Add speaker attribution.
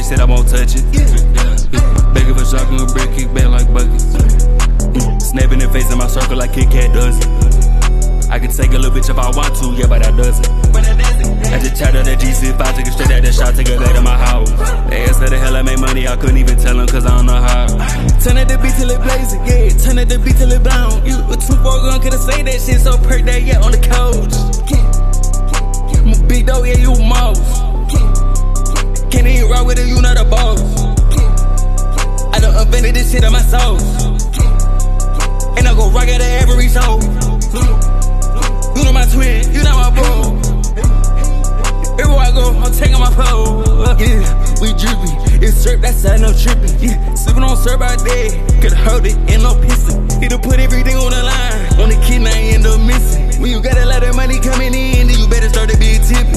Speaker 1: said I won't touch it. Begging for shotgun, brick, kick back like buckets. Snapping and facing my circle like Kit Kat does it. I can take a little bitch if I want to, yeah, but I doesn't. I just chatted that G65, took it straight out that shot, take it back to my house. They asked how the hell I make money, I couldn't even tell them cause I don't know how.
Speaker 2: Turn at the beat till it blazing, yeah, turn at the beat till it blown. You a 2-4 gun, could've say that shit so perk that, yeah, on the couch. I'm a big dog, yeah, you a mouse. Can't even rock with it, you not a boss. I done invented this shit on my soul. And I go rock it at every show. You know my twin, you know my bro. Everywhere I go, I'm taking my pole. Yeah, we drippy. It's syrup, that's how no tripping. Yeah, sipping on syrup out there. Could've heard it, ain't no pissing. It'll put everything on the line. On the kid, I end up missing. When you got a lot of money coming in, then you better start to be tipping.